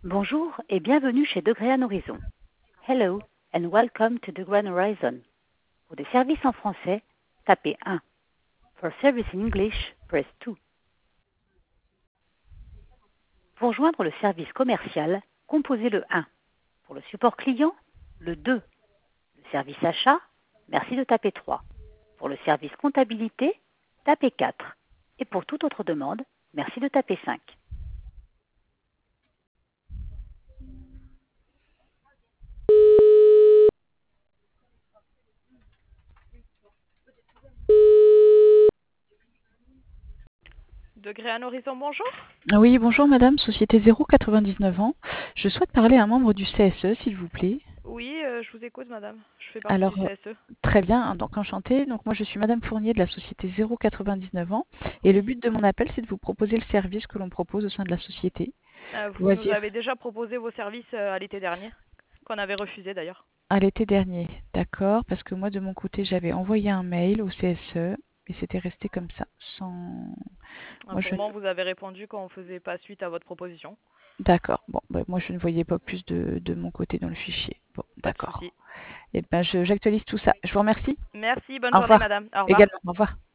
Bonjour et bienvenue chez Degré Horizon. Hello and welcome to Degré Horizon. Pour des services en français, tapez 1. For service in English, press 2. Pour joindre le service commercial, composez le 1. Pour le support client, le 2. Le service achat, merci de taper 3. Pour le service comptabilité, tapez 4. Et pour toute autre demande, merci de taper 5. Degré à Horizon, bonjour. Oui, bonjour madame, société 099 ans. Je souhaite parler à un membre du CSE, s'il vous plaît. Oui, je vous écoute, madame. Je fais partie du Alors, CSE. très bien, hein, donc enchantée. Donc moi je suis madame Fournier de la société 099 ans. Et le Oui. but de mon appel, c'est de vous proposer le service que l'on propose au sein de la société. Vous nous Loisirs avez déjà proposé vos services à l'été dernier, qu'on avait refusé d'ailleurs. à l'été dernier. D'accord, parce que moi de mon côté, j'avais envoyé un mail au CSE. Et c'était resté comme ça, sans... Moi, Pour je... moi, vous avez répondu qu'on ne faisait pas suite à votre proposition. D'accord, bon, bah, moi je ne voyais pas plus de mon côté dans le fichier. Bon, Pas de d'accord. souci. Et ben j'actualise tout ça. Je vous remercie. Merci, bonne Au journée, revoir. madame. Au revoir. Également, au revoir.